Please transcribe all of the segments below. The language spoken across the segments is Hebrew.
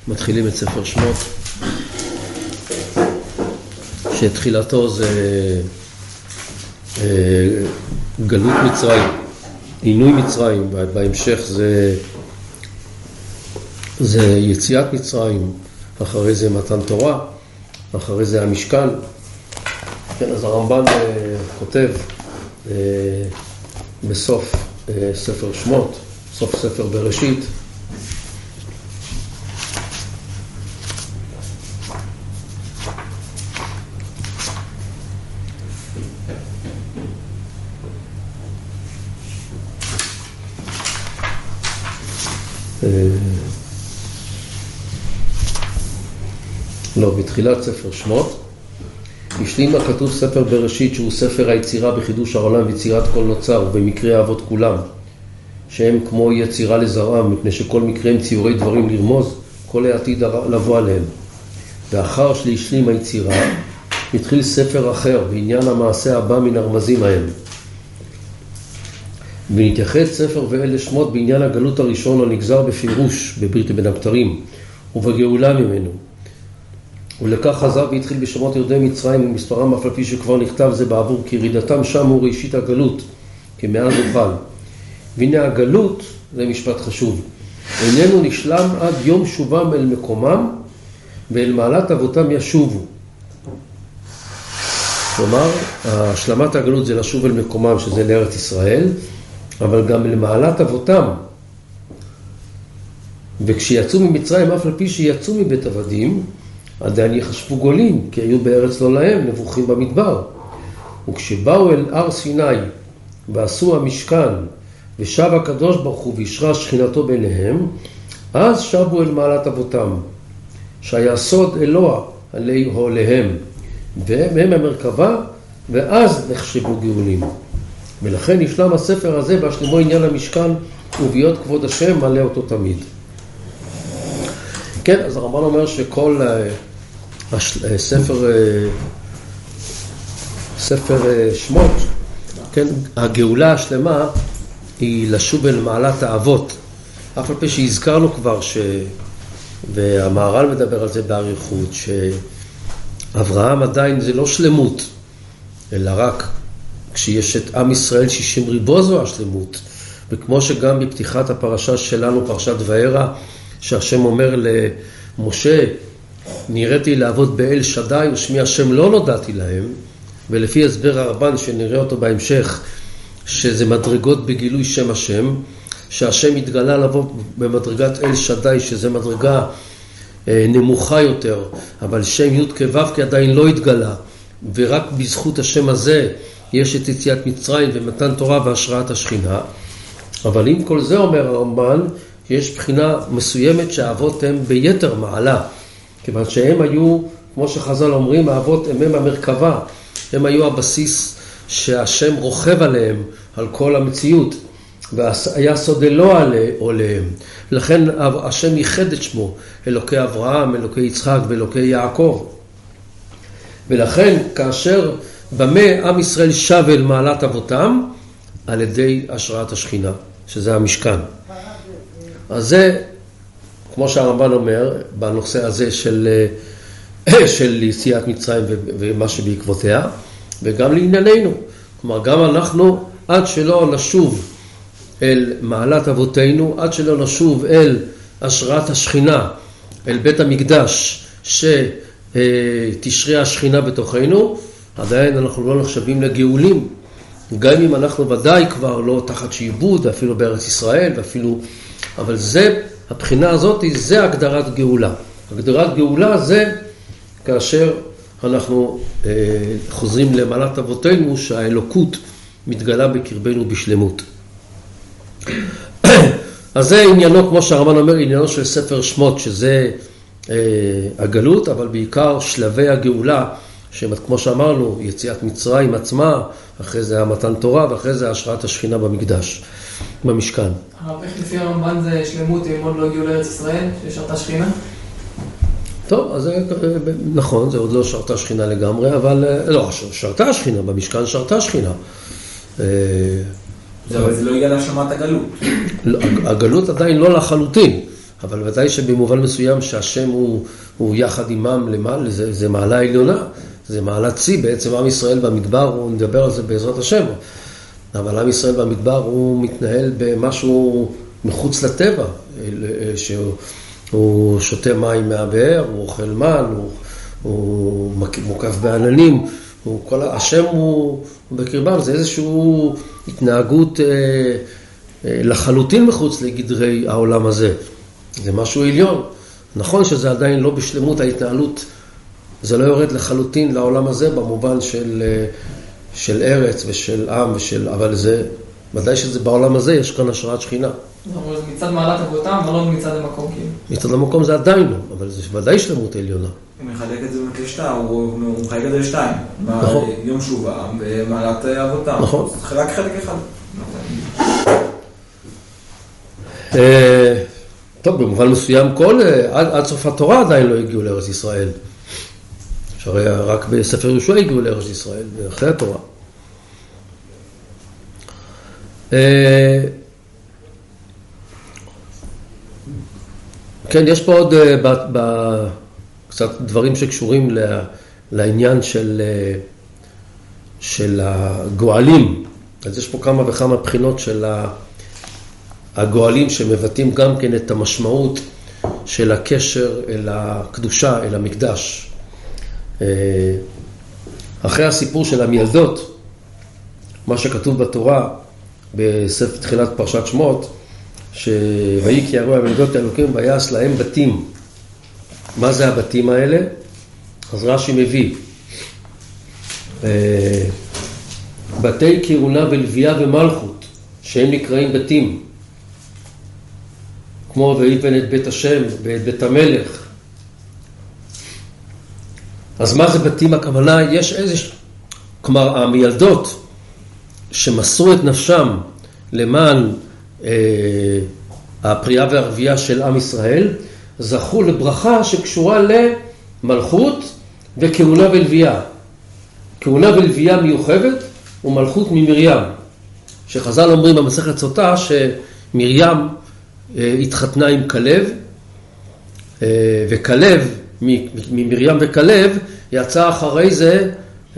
מתחילים את ספר שמות, שתחילתו זה גלות מצרים, עינוי מצרים, בהמשך זה יציאת מצרים, אחרי זה מתן תורה, אחרי זה המשכן. כן, אז הרמב"ן כותב בסוף ספר שמות, סוף ספר בראשית, בתחילת ספר שמות השלים הכתוב ספר בראשית, שהוא ספר היצירה בחידוש העולם ויצירת כל נוצר, ובמקרה האבות כולם שהם כמו יצירה לזרעם, מפני שכל מקרה הם ציורי דברים לרמוז כל העתיד לבוא עליהם. ואחר שהשלים היצירה התחיל ספר אחר בעניין המעשה הבא מן הרמזים ההם, ונתייחד ספר ואלה שמות בעניין הגלות הראשון הנגזר בפירוש בברית בין הבתרים ובגאולה ממנו. ולכך חזר והתחיל בשמות יהודי מצרים ומספרם אף על פי שכבר נכתב זה בעבור, כי ירידתם שם הוא ראשית הגלות כמאז אוכל. והנה הגלות, זה משפט חשוב, איננו נשלם עד יום שובם אל מקומם ואל מעלת אבותם ישובו. כלומר, השלמת הגלות זה לשוב אל מקומם, שזה לארץ ישראל, אבל גם אל מעלת אבותם. וכשיצאו ממצרים, אף על פי שיצאו מבית עבדים, עדיין יחשבו גולים, כי היו בארץ לא להם, נבוכים במדבר. וכשבאו אל הר סיני ועשו המשכן, ושב הקדוש ברוך הוא וישרה שכינתו ביניהם, אז שבו אל מעלת אבותם, שהיה סוד אלוה עליהם, והם המרכבה, ואז נחשבו גאולים. ולכן ישלם הספר הזה בהשלמו עניין המשכן וביות כבוד השם מלא אותו תמיד. כן, אז הרמב"ן אומר שכל ספר שמות, כן, הגאולה השלמה היא לשוב אל מעלת האבות. אף על פי שהזכרנו כבר והמהר"ל מדבר על זה באריכות, שאברהם עדיין זה לא שלמות, אלא רק כשיש את עם ישראל 60 ריבו זו השלמות. וכמו שגם בפתיחת הפרשה שלנו, פרשת וערה, שהשם אומר למשה, נראיתי לעבוד באל שדי ושמי השם לא נודעתי להם, ולפי הסבר הרמב"ן שנראה אותו בהמשך, שזה מדרגות בגילוי שם השם, שהשם התגלה לבוא במדרגת אל שדי, שזה מדרגה נמוכה יותר, אבל שם י' כו' עדיין לא התגלה, ורק בזכות השם הזה יש את יציאת מצרים ומתן תורה והשראת השכינה. אבל עם כל זה אומר הרמב"ן, יש בחינה מסוימת שהאבות הם ביתר מעלה, כיוון שהם היו, כמו שחז"ל אומרים, האבות הם המרכבה, הם היו הבסיס שהשם רוכב עליהם, על כל המציאות, והיה סוד אלוה עליהם. לכן השם ייחד את שמו, אלוקי אברהם, אלוקי יצחק ואלוקי יעקב. ולכן כאשר במה עם ישראל שב אל מעלת אבותם, על ידי השראת השכינה, שזה המשכן. אז זה, כמו שהרמב"ן אומר, בנושא הזה של יציאת מצרים ומה שבעקבותיה, וגם לענייננו. כלומר, גם אנחנו, עד שלא נשוב אל מעלת אבותינו, עד שלא נשוב אל השראת השכינה, אל בית המקדש, שתשרה השכינה בתוכנו, עדיין אנחנו לא נחשבים לגאולים. גם אם אנחנו ודאי כבר לא תחת שעבוד, אפילו בארץ ישראל, אבל זה, הבחינה הזאת, זה הגדרת גאולה. הגדרת גאולה זה כאשר אנחנו חוזרים למעלת אבותינו, שהאלוקות מתגלה בקרבנו בשלמות. אז זה עניינו, כמו שהרמב"ן אומר, עניינו של ספר שמות, שזה הגלות, אבל בעיקר שלבי הגאולה, שכמו שאמרנו, יציאת מצרים עצמה, אחרי זה המתן תורה, ואחרי זה השראת השכינה במקדש, במשכן. איך לפי הרמב"ן זה שלמות, אם עוד לא הגיעו לארץ ישראל, ששרתה שכינה? טוב, אז זה נכון, זה עוד לא שרתה שכינה לגמרי, אבל לא, שרתה שכינה, במשכן שרתה שכינה. אבל זה לא הגיע להשלמת הגלות. הגלות עדיין לא לחלוטין. אבל ודאי שבמובן מסוים שהשם הוא יחד עמם למעלה, זה מעלה עליונה, זה מעלת צי, בעצם עם ישראל במדבר, הוא נדבר על זה בעזרת השם, אבל עם ישראל במדבר הוא מתנהל במשהו מחוץ לטבע, שהוא שותה מים מהבאר, הוא אוכל מן, הוא מוקף בעננים, השם הוא בקרבם, זה איזושהי התנהגות לחלוטין מחוץ לגדרי העולם הזה. זה משהו עליון. נכון שזה עדיין לא בשלמות ההתנהלות, זה לא יורד לחלוטין לעולם הזה במובן של ארץ ושל עם אבל זה, ודאי שזה בעולם הזה יש כאן השראת שכינה. מצד מעלת אבותם, אבל לא מצד המקום כאילו. מצד המקום זה עדיין לא, אבל זה ודאי שלמות עליונה. הוא מחלק את זה לשתיים, הוא מחלק את זה לשתיים. נכון. יום שובה ומעלת אבותם. נכון. זה רק חלק אחד. טוב, במובן מסוים עד סוף התורה עדיין לא הגיעו לארץ ישראל. שהרי רק בספר יהושע הגיעו לארץ ישראל, אחרי התורה. כן, יש פה עוד קצת דברים שקשורים לעניין של הגואלים. אז יש פה כמה וכמה בחינות של הגואלים שמבטאים גם כן את המשמעות של הקשר אל הקדושה, אל המקדש. אחרי הסיפור של המילדות, מה שכתוב בתורה בספר תחילת פרשת שמות, שויהי כי יראו המילדות האלוקים ויעש להם בתים. מה זה הבתים האלה? אז רש"י מביא בתי כהונה ולוויה ומלכות שהם נקראים בתים, כמו ויבן את בית השם ואת בית המלך. אז מה זה בתים? הכוונה, יש איזה, כלומר המילדות שמסרו את נפשם למען הפריאה והרבייה של עם ישראל, זכו לברכה שקשורה למלכות וכהונה ולוויה. כהונה ולוויה מיוחדת ומלכות ממרים. שחז"ל אומרים במסכת סוטה שמרים התחתנה עם כלב, וכלב, ממרים וכלב, יצא אחרי זה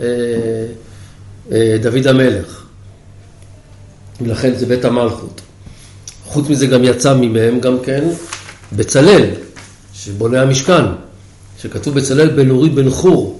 דוד המלך. ולכן זה בית המלכות. חוץ מזה גם יצא ממהם גם כן בצלאל, שבונה המשכן, שכתוב בצלאל בן אורי בן חור.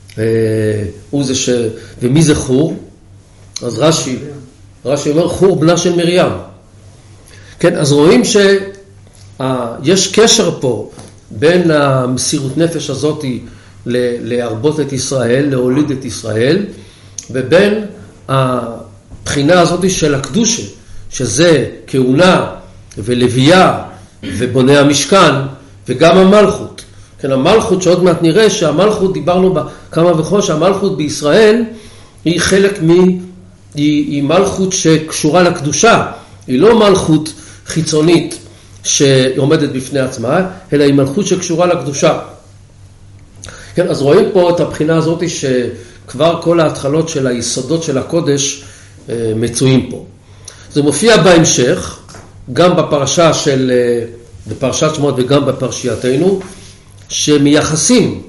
ומי זה חור? אז רש"י אומר חור בנה של מרים. כן, אז רואים שיש קשר פה בין המסירות נפש הזאת להרבות את ישראל, להוליד את ישראל, ובין הבחינה הזאת של הקדושה, שזה כהונה ולוויה ובונה המשכן, וגם המלכות. כן, המלכות שעוד מעט נראה שהמלכות, דיברנו כמה וכמה, שהמלכות בישראל היא חלק היא מלכות שקשורה לקדושה, היא לא מלכות חיצונית שעומדת בפני עצמה, אלא היא מלכות שקשורה לקדושה. כן, אז רואים פה את הבחינה הזאת שכבר כל ההתחלות של היסודות של הקודש מצויים פה. זה מופיע בהמשך, גם בפרשת שמות וגם בפרשייתנו, שמייחסים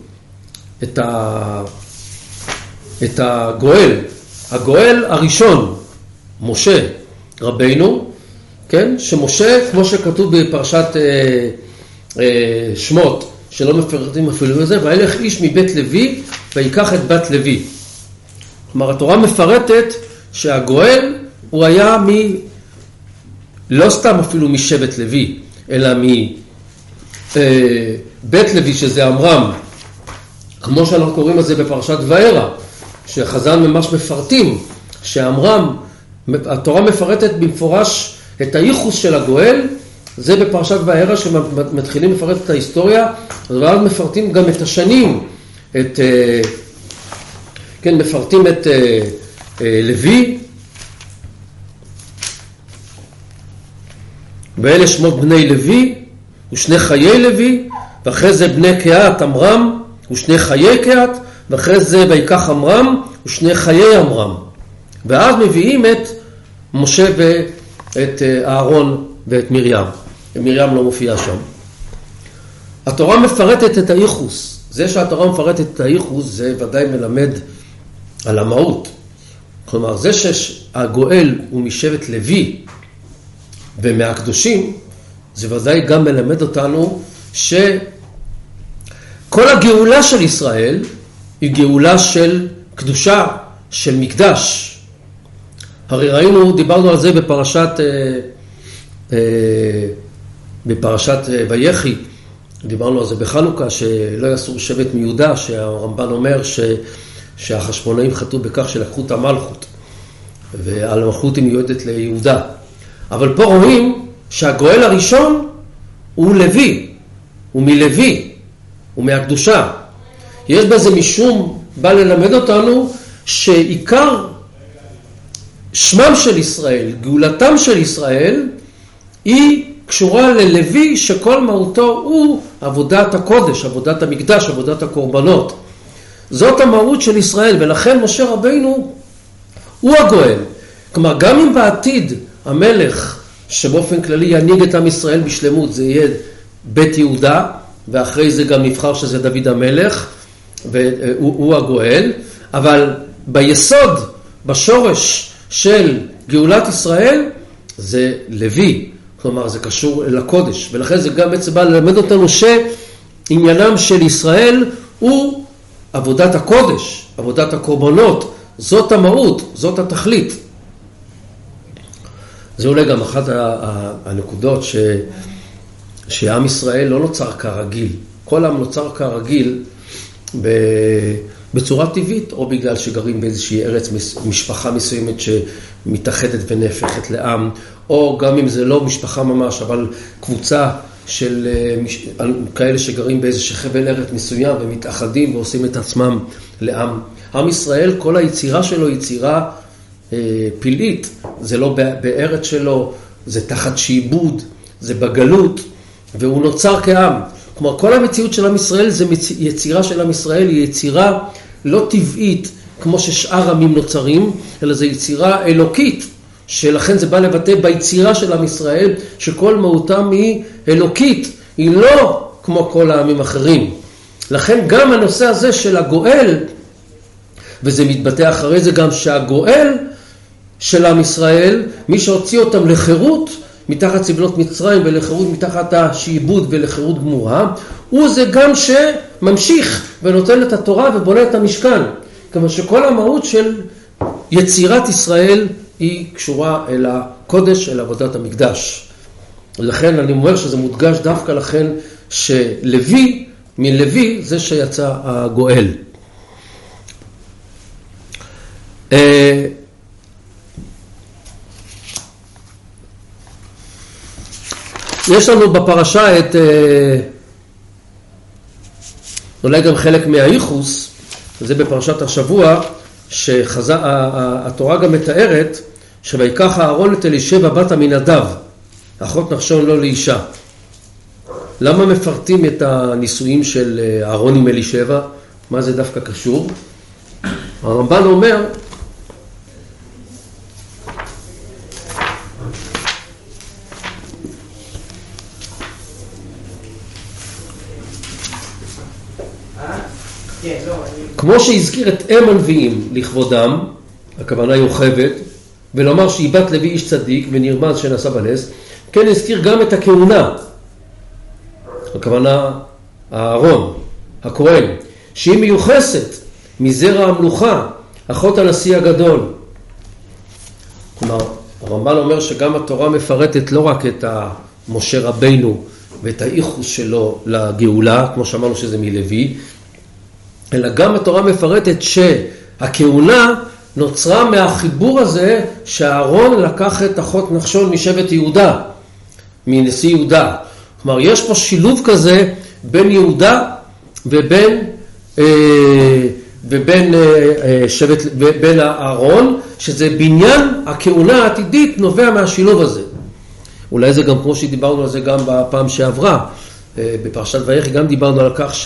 את הגואל הראשון, משה רבינו, כן? שמשה, כמו שכתוב בפרשת שמות, שלא מפרטים אפילו את זה, וילך איש מבית לוי ויקח את בת לוי. כלומר, התורה מפרטת שהגואל הוא היה לא סתם אפילו משבט לוי, אלא מבית לוי, שזה אמרם, כמו שאנחנו קוראים את זה בפרשת וערה, שחז"ל ממש מפרטים, שאמרם, התורה מפרטת במפורש את הייחוס של הגואל, זה בפרשת וערה שמתחילים לפרט את ההיסטוריה, ואז מפרטים גם את השנים, כן, מפרטים את לוי, ואלה שמות בני לוי, ושני חיי לוי, ואחרי זה בני קהת אמרם, ושני חיי קהת, ואחרי זה ויקח אמרם, ושני חיי אמרם. ואז מביאים את משה ואת אהרון ואת מרים. מרים לא מופיעה שם. התורה מפרטת את הייחוס. זה שהתורה מפרטת את הייחוס זה ודאי מלמד על המהות. כלומר, זה שהגואל הוא משבט לוי ומהקדושים, זה ודאי גם מלמד אותנו שכל הגאולה של ישראל היא גאולה של קדושה, של מקדש. הרי דיברנו על זה בפרשת ויחי, דיברנו על זה בחנוכה, שלא יסור שבט מיהודה, שהרמב"ן אומר שהחשמונאים חטאו בכך שלקחו את המלכות, והמלכות היא מיועדת ליהודה. אבל פה רואים שהגואל הראשון הוא לוי, הוא מלוי, הוא מהקדושה. יש בזה משום, בא ללמד אותנו שעיקר שמם של ישראל, גאולתם של ישראל, היא קשורה ללוי שכל מהותו הוא עבודת הקודש, עבודת המקדש, עבודת הקורבנות. זאת המהות של ישראל, ולכן משה רבינו הוא הגואל. כלומר, גם אם בעתיד המלך שבאופן כללי ינהיג את עם ישראל בשלמות, זה יהיה בית יהודה, ואחרי זה גם נבחר שזה דוד המלך, והוא הגואל, אבל ביסוד, בשורש של גאולת ישראל, זה לוי. כלומר, זה קשור לקודש, ולכן זה גם בעצם בא ללמד אותנו שעניינם של ישראל הוא עבודת הקודש, עבודת הקורבנות. זאת המהות, זאת התכלית. זה אולי גם אחת הנקודות שעם ישראל לא נוצר כרגיל. כל עם נוצר כרגיל בצורה טבעית, או בגלל שגרים באיזושהי ארץ, משפחה מסוימת שמתאחדת ונהפכת לעם, או גם אם זה לא משפחה ממש, אבל קבוצה של כאלה שגרים באיזשהו חבל ארץ מסוים ומתאחדים ועושים את עצמם לעם. עם ישראל, כל היצירה שלו היא יצירה פלאית. זה לא בארץ שלו, זה תחת שעבוד, זה בגלות, והוא נוצר כעם. כלומר, כל המציאות של עם ישראל, יצירה של עם ישראל היא יצירה לא טבעית כמו ששאר עמים נוצרים, אלא זה יצירה אלוקית, שלכן זה בא לבטא ביצירה של עם ישראל, שכל מהותם היא אלוקית, היא לא כמו כל העמים אחרים. לכן גם הנושא הזה של הגואל, וזה מתבטא אחרי זה גם שהגואל של עם ישראל, מי שהוציא אותם לחירות מתחת סבלות מצרים ולחירות מתחת השעבוד ולחירות גמורה, הוא זה גם שממשיך ונותן את התורה ובונה את המשכן. כלומר שכל המהות של יצירת ישראל היא קשורה אל הקודש, אל עבודת המקדש. לכן אני אומר שזה מודגש דווקא לכן שלוי, מלוי זה שיצא הגואל. יש לנו בפרשה את, אולי גם חלק מהייחוס, זה בפרשת השבוע, שהתורה גם מתארת, שויקח אהרון את אלישבע בת עמינדב, אחות נחשון לו לאישה. למה מפרטים את הנישואים של אהרון עם אלישבע? מה זה דווקא קשור? הרמב"ן אומר, כמו שהזכיר את אם הנביאים לכבודם, הכוונה יוכבד, ולומר שהיא בת לוי איש צדיק ונרמז שנעשה בנס, כן הזכיר גם את הכהונה, הכוונה אהרון, הכהן, שהיא מיוחסת מזרע המלוכה, אחות הנשיא הגדול. כלומר, הרמב"ן אומר שגם התורה מפרטת לא רק את משה רבינו ואת הייחוס שלו לגאולה, כמו שאמרנו שזה מלוי, אלא גם התורה מפרטת שהכהונה נוצרה מהחיבור הזה שאהרון לקח את אחות נחשון משבט יהודה, מנשיא יהודה. כלומר, יש פה שילוב כזה בין יהודה ובין אהרון, שזה בניין הכהונה העתידית נובע מהשילוב הזה. אולי זה גם כמו שדיברנו על זה גם בפעם שעברה, בפרשת ויחי גם דיברנו על כך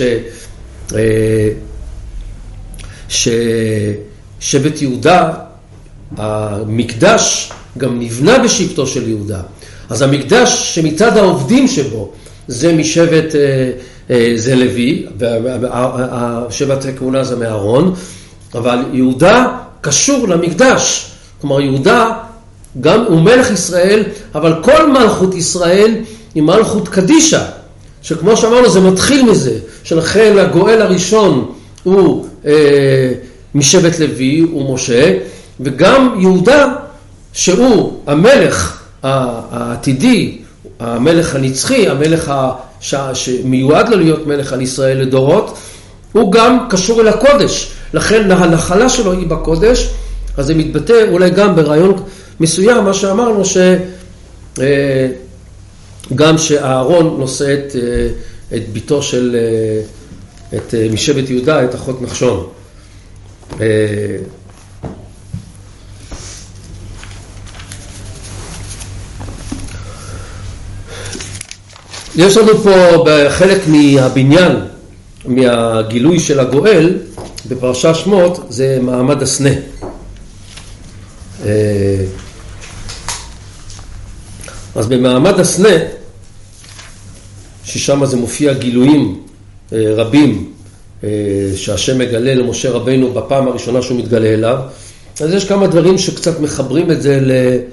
ששבט יהודה, המקדש גם נבנה בשבטו של יהודה. אז המקדש שמצד העובדים שבו זה משבט זה לוי, והשבט הכהונה זה מאהרון, אבל יהודה קשור למקדש. כלומר, יהודה גם הוא מלך ישראל, אבל כל מלכות ישראל היא מלכות קדישה, שכמו שאמרנו זה מתחיל מזה, שלכן הגואל הראשון הוא משבט לוי, הוא משה, וגם יהודה שהוא המלך העתידי, המלך הנצחי, המלך שמיועד לו להיות מלך על ישראל לדורות, הוא גם קשור אל הקודש, לכן הנחלה שלו היא בקודש. אז זה מתבטא אולי גם ברעיון מסוים, מה שאמרנו גם שאהרון נושא את ביתו של, את משבט יהודה, את אחות נחשון. יש לנו פה בחלק מהבניין, מהגילוי של הגואל, בפרשת שמות, זה מעמד הסנה. אז במעמד הסנה, ששם זה מופיע גילויים רבים שהשם מגלה למשה רבינו בפעם הראשונה שהוא מתגלה אליו, אז יש כמה דברים שקצת מחברים את זה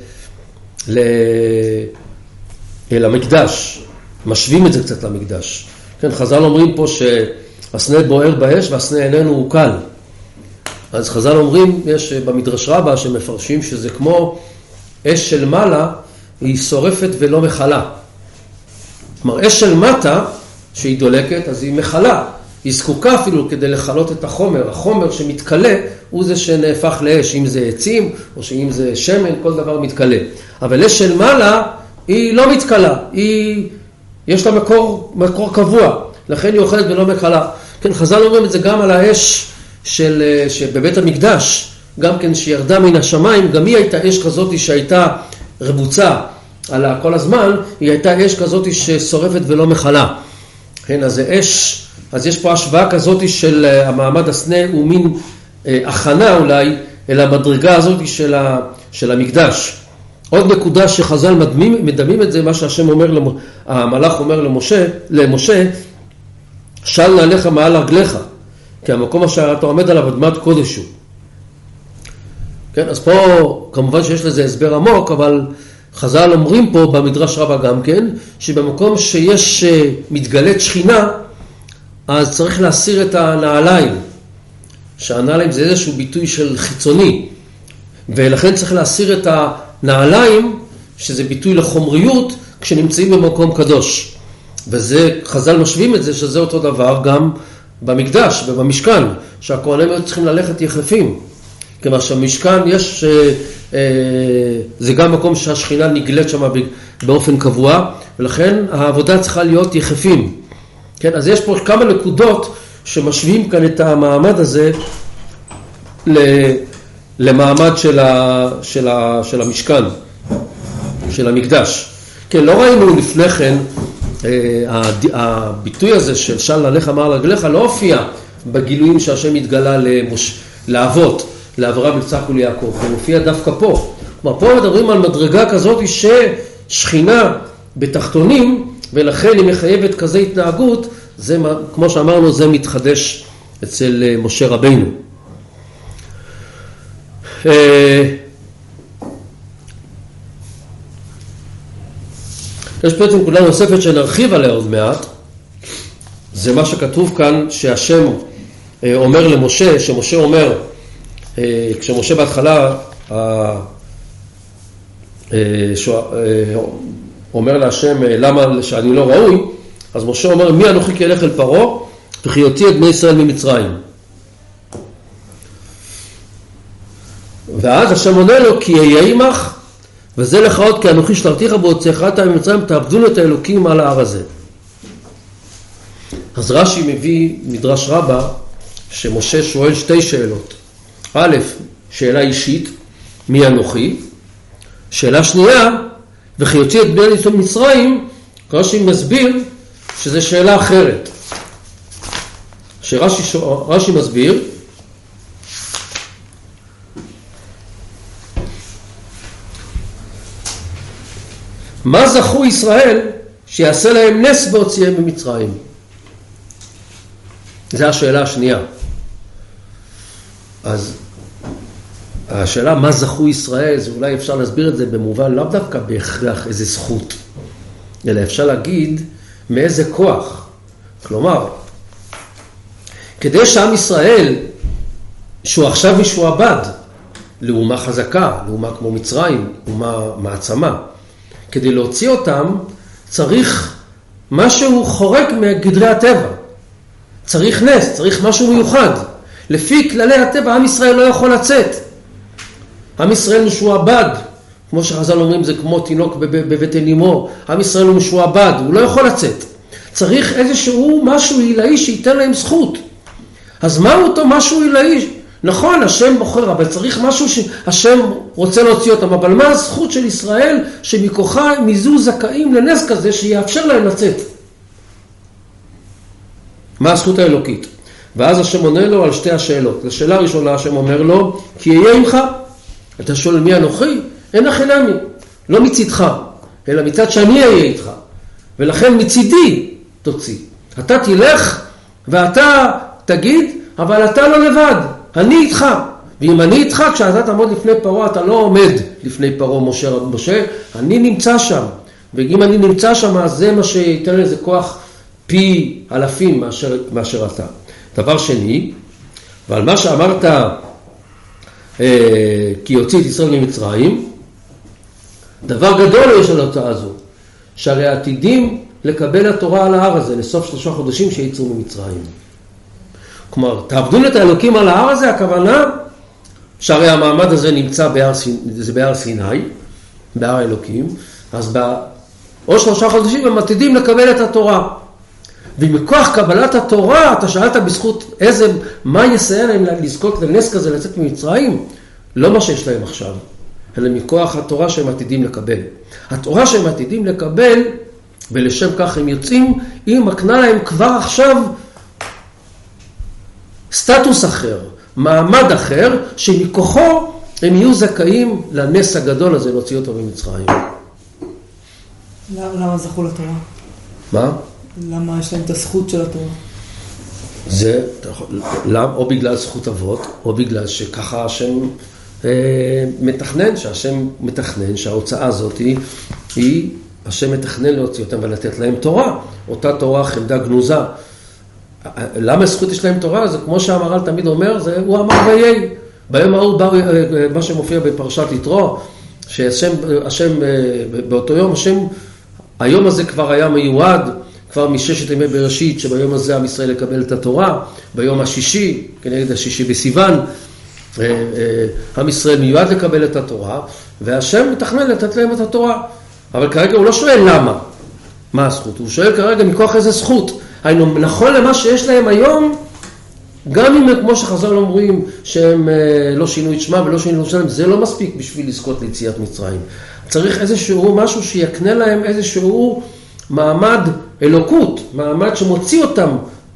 למקדש, משווים את זה קצת למקדש. כן, חז"ל אומרים פה שהסנה בוער באש והסנה איננו הוא קל. אז חז"ל אומרים, יש במדרש רבה שמפרשים שזה כמו אש של מעלה, היא שורפת ולא מחלה. כלומר, אש של מטה, שהיא דולקת, אז היא מחלה. היא זקוקה אפילו כדי לחלות את החומר. החומר שמתקלה הוא זה שנהפך לאש, אם זה עצים או שאם זה שמן, כל דבר מתקלה. אבל אש של מעלה היא לא מתקלה, יש לה מקור קבוע, לכן היא אוכלת ולא מקלה. כן, חז"ל אומרים את זה גם על האש שבבית המקדש, גם כן שירדה מן השמיים, גם היא הייתה אש כזאת שהייתה רבוצה על כל הזמן, היא הייתה אש כזאת ששורפת ולא מחלה. כן, אז זה אש, אז יש פה השוואה כזאת של המעמד הסנה, הוא מין הכנה אולי אל המדרגה הזאת של המקדש. עוד נקודה שחז"ל מדמים את זה, מה שהשם אומר, המלאך אומר למשה, של נעליך מעל רגליך, כי המקום אשר אתה עומד עליו אדמת קודש הוא. כן, אז פה כמובן שיש לזה הסבר עמוק, אבל חז"ל אומרים פה במדרש רבה גם כן, שבמקום שיש מתגלית שכינה, אז צריך להסיר את הנעליים, שהנעליים זה איזשהו ביטוי של חיצוני, ולכן צריך להסיר את הנעליים, שזה ביטוי לחומריות, כשנמצאים במקום קדוש. וזה, חז"ל משווים את זה, שזה אותו דבר גם במקדש ובמשכן, שהכהנים היו צריכים ללכת יחפים. כלומר שהמשכן יש, זה גם מקום שהשכינה נגלית שם באופן קבוע, ולכן העבודה צריכה להיות יחפים. כן, אז יש פה כמה נקודות שמשווים כאן את המעמד הזה למעמד של המשכן, של המקדש. כן, לא ראינו לפני כן, הביטוי הזה של נעליך מעל רגליך לא הופיע בגילויים שהשם התגלה לאבות, לאברהם, יצחק וליעקב, זה מופיע דווקא פה. כלומר, פה מדברים על מדרגה כזאת ששכינה בתחתונים, ולכן היא מחייבת כזה התנהגות, זה, כמו שאמרנו, זה מתחדש אצל משה רבינו. יש פה את נקודה נוספת שנרחיב עליה עוד מעט, זה מה שכתוב כאן שהשם אומר למשה, שמשה אומר, כשמשה בהתחלה אומר להשם למה שאני לא ראוי, אז משה אומר מי אנוכי כי אלך אל פרעה וכי יוציא את בני ישראל ממצרים. ואז השם עונה לו כי אהיה עמך וזה לך עוד כי אנוכי שלחתיך בהוציאך ממצרים תעבדון את האלוקים על ההר הזה. אז רש"י מביא מדרש רבה שמשה שואל שתי שאלות. א', שאלה אישית, מי אנוכי? שאלה שנייה, וכי יוציא את בני ישראל ממצרים, רש"י מסביר שזו שאלה אחרת. שרש"י מסביר, מה זכו ישראל שיעשה להם נס בהוציאם ממצרים? זו השאלה השנייה. אז השאלה מה זכו ישראל, זה אולי אפשר להסביר את זה במובן לאו דווקא בהכרח איזה זכות, אלא אפשר להגיד מאיזה כוח. כלומר, כדי שעם ישראל, שהוא עכשיו משועבד, לאומה חזקה, לאומה כמו מצרים, אומה מעצמה, כדי להוציא אותם, צריך משהו חורק מגדרי הטבע. צריך נס, צריך משהו מיוחד. לפי כללי הטבע, עם ישראל לא יכול לצאת. עם ישראל משועבד, כמו שחז"ל אומרים, זה כמו תינוק בבטן אמו. עם ישראל הוא משועבד, הוא לא יכול לצאת. צריך איזשהו משהו עילאי שייתן להם זכות. אז מהו אותו משהו עילאי? נכון, השם בוחר, אבל צריך משהו שהשם רוצה להוציא אותם. אבל מה הזכות של ישראל שמכוחה הם יזו זכאים לנס כזה שיאפשר להם לצאת? מה הזכות האלוקית? ואז השם עונה לו על שתי השאלות. לשאלה הראשונה השם אומר לו, כי יהיה עמך. אתה שואל מי אנוכי? אין החינמי. לא מצדך, אלא מצד שאני אהיה איתך. ולכן מצידי תוציא. אתה תלך ואתה תגיד, אבל אתה לא לבד. אני איתך. ואם אני איתך, כשאתה תעמוד לפני פרעה, אתה לא עומד לפני פרעה משה, אני נמצא שם. ואם אני נמצא שם, אז זה מה שייתן לזה כוח פי אלפים מאשר אתה. דבר שני, ועל מה שאמרת, כי יוציא את ישראל ממצרים, דבר גדול יש על ההוצאה הזו, שהרי עתידים לקבל התורה על ההר הזה, לסוף 3 חודשים שיצאו ממצרים. כלומר, תעבדו את האלוקים על ההר הזה, הכוונה, שהרי המעמד הזה נמצא בהר סיני, בהר האלוקים, אז בעוד 3 חודשים הם עתידים לקבל את התורה. ומכוח קבלת התורה, אתה שאלת בזכות מה יסייע להם לזכות לנס כזה לצאת ממצרים? לא מה שיש להם עכשיו, אלא מכוח התורה שהם עתידים לקבל. התורה שהם עתידים לקבל, ולשם כך הם יוצאים, היא מקנה להם כבר עכשיו סטטוס אחר, מעמד אחר, שמכוחו הם יהיו זכאים לנס הגדול הזה להוציא אותו ממצרים. למה זכו לתורה? מה? למה יש להם את הזכות של התורה? זה, או בגלל זכות אבות, או בגלל שככה השם מתכנן, שהשם מתכנן שההוצאה הזאת היא, השם מתכנן להוציא אותם ולתת להם תורה, אותה תורה חמדה גנוזה. למה זכות יש להם תורה? זה כמו שהמהר"ל תמיד אומר, הוא אמר ויהי. ביום ההוא בא מה שמופיע בפרשת יתרו, שהשם באותו יום, היום הזה כבר היה מיועד, כבר מששת ימי בראשית, שביום הזה עם ישראל לקבל את התורה, ביום השישי, כנגד השישי בסיוון, עם ישראל מיועד לקבל את התורה, והשם מתכנן לתת להם את התורה. אבל כרגע הוא לא שואל למה, מה הזכות, הוא שואל כרגע מכוח איזה זכות. היינו נכון למה שיש להם היום, גם אם כמו שחז"ל אומרים שהם לא שינו את שמם ולא שינו את שלהם, זה לא מספיק בשביל לזכות ליציאת מצרים. צריך איזשהו משהו שיקנה להם איזשהו מעמד אלוקות, מעמד שמוציא אותם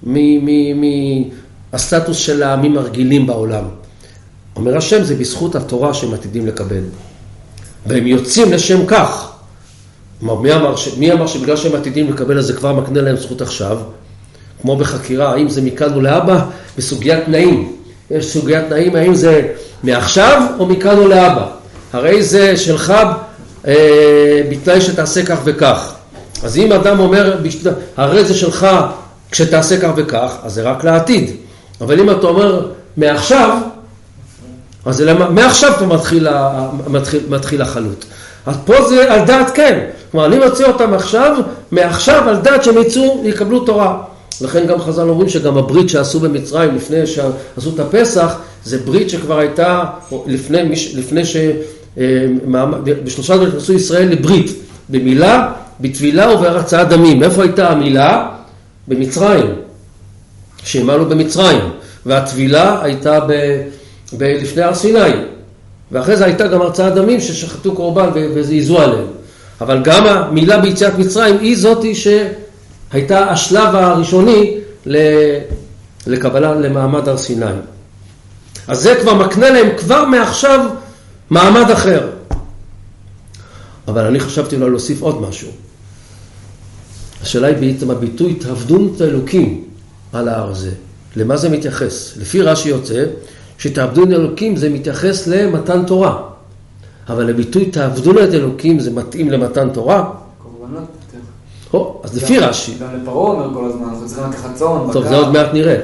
מהסטטוס של העמים הרגילים בעולם. אומר השם, זה בזכות התורה שהם עתידים לקבל. והם יוצאים לשם כך. מי אמר שבגלל שהם עתידים לקבל אז זה כבר מקנה להם זכות עכשיו? כמו בחקירה, האם זה מכאן ולאבא? בסוגיית תנאים. יש סוגיית תנאים, האם זה מעכשיו או מכאן ולאבא? הרי זה שלך בתנאי שתעשה כך וכך. אז אם אדם אומר, הרי זה שלך כשתעשה כך וכך, אז זה רק לעתיד. אבל אם אתה אומר מעכשיו, אז מעכשיו אתה מתחיל החלות. אז פה זה על דעת כן. כלומר, אני מציע אותם עכשיו, מעכשיו על דעת שהם יקבלו תורה. לכן גם חז"ל אומרים שגם הברית שעשו במצרים לפני שעשו את הפסח, זה ברית שכבר הייתה לפני בשלושה דברים עשו ישראל לברית, במילה, בתפילה ובהרצאת דמים. איפה הייתה המילה? במצרים. שהם עלו במצרים. והתפילה הייתה לפני הר סיני. ואחרי זה הייתה גם הרצאת דמים ששחטו קורבן והזיזו עליהם. אבל גם המילה ביציאת מצרים היא זאתי שהייתה השלב הראשוני לקבלה למעמד הר סיני. אז זה כבר מקנה להם כבר מעכשיו מעמד אחר. אבל אני חשבתי אולי להוסיף עוד משהו. השאלה היא בעצם הביטוי תעבדון את האלוקים על ההר הזה. למה זה מתייחס? לפי רש"י יוצא, שתעבדו את אלוקים זה מתייחס למתן תורה. אבל לביטוי תעבדו את אלוקים זה מתאים למתן תורה? קורבנות. אז לפי רש"י. גם לפרעה אומר כל הזמן, אנחנו צריכים לקחת צאן, טוב, זה עוד מעט נראה.